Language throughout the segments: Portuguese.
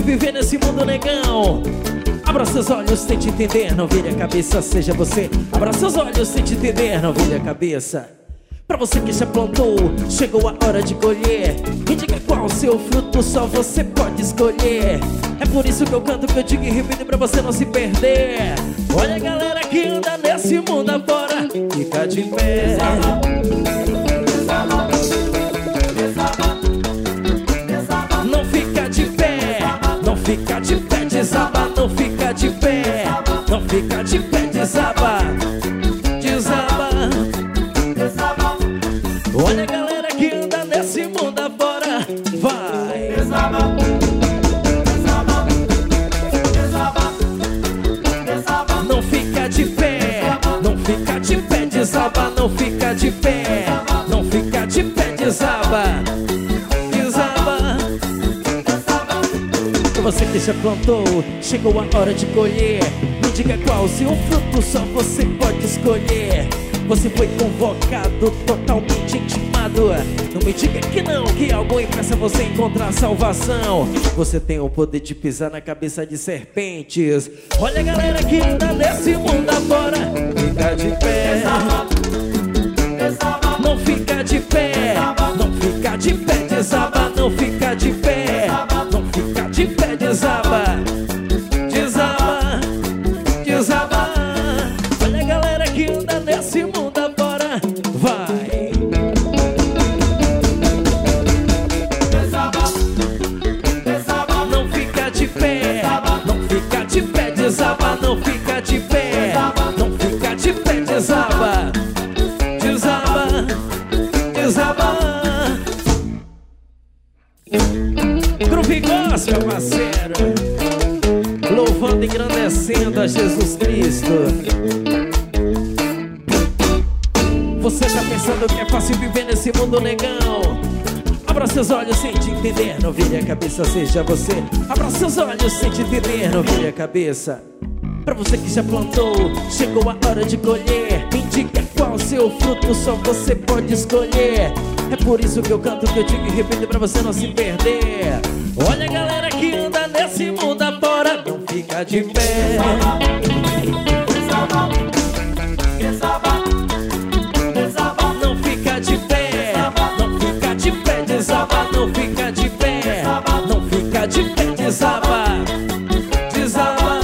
fácil viver nesse mundo, negão. Abra seus olhos, tente entender, não vire a cabeça, seja você. Abra seus olhos, tente entender, não vire a cabeça. Pra você que já plantou, chegou a hora de colher. Me diga qual o seu fruto, só você pode escolher. É por isso que eu canto, que eu digo e repito pra você não se perder. Olha a galera que anda nesse mundo afora, fica de pé. Não fica de pé, não fica de pé, desaba. Não fica de pé, não fica de pé, desaba. Desaba. Olha a galera que anda nesse mundo afora, vai. Desaba. Não fica de pé, não fica de pé, desaba. Não fica de pé, não fica de pé, desaba. Desaba. Pra você que já plantou, chegou a hora de colher. Me diga qual o seu fruto, só você pode escolher. Você foi convocado, totalmente intimado. Não me diga que não, que algo impeça você encontrar salvação. Você tem o poder de pisar na cabeça de serpentes. Olha a galera que anda nesse mundo afora, fica de pé. Não fica de pé, não fica de pé, desaba. Não fica de pé, não fica de pé, desaba. Desaba, desaba. Olha a galera que anda nesse mundo afora, vai. Não fica de pé, não fica de pé, desaba. Não fica de pé, não fica de pé, desaba. Desaba, desaba. Grupo Gospel, parceiro, louvando e engrandecendo a Jesus Cristo. Você tá pensando que é fácil viver nesse mundo, negão? Abra seus olhos sem te entender, não vire a cabeça, seja você. Abra seus olhos sem te entender, não vire a cabeça. Pra você que já plantou, chegou a hora de colher. Me diga qual o seu fruto, só você pode escolher. É por isso que eu canto, que eu digo e repito pra você não se perder. Olha a galera que anda nesse mundo afora, não fica de pé. Não fica de pé, não fica de pé, desaba. Não fica de pé, não fica de pé, desaba. Desaba.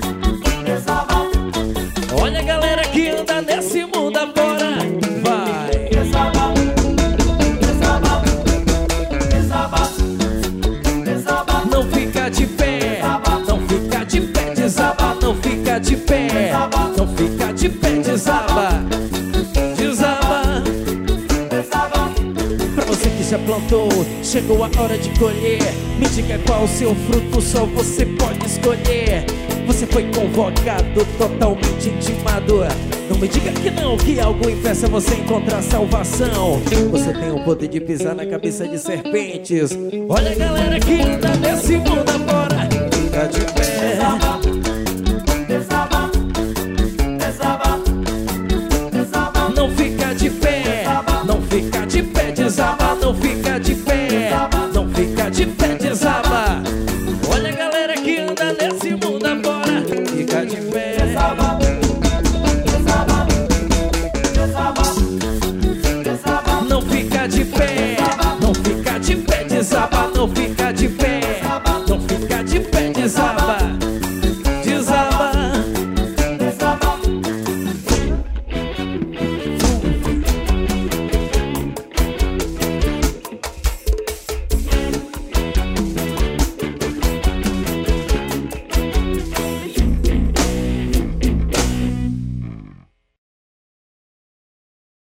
Olha a galera que anda nesse mundo afora, vai. Não fica de pé, não fica de pé, desaba. Não fica de pé, não fica de pé, desaba. Desaba. Pra você que já plantou, chegou a hora de colher. Me diga qual o seu fruto, só você pode escolher. Você foi convocado, totalmente intimado. Não me diga que não, que algo impeça você encontrar salvação. Você tem o poder de pisar na cabeça de serpentes. Olha a galera que anda nesse mundo afora.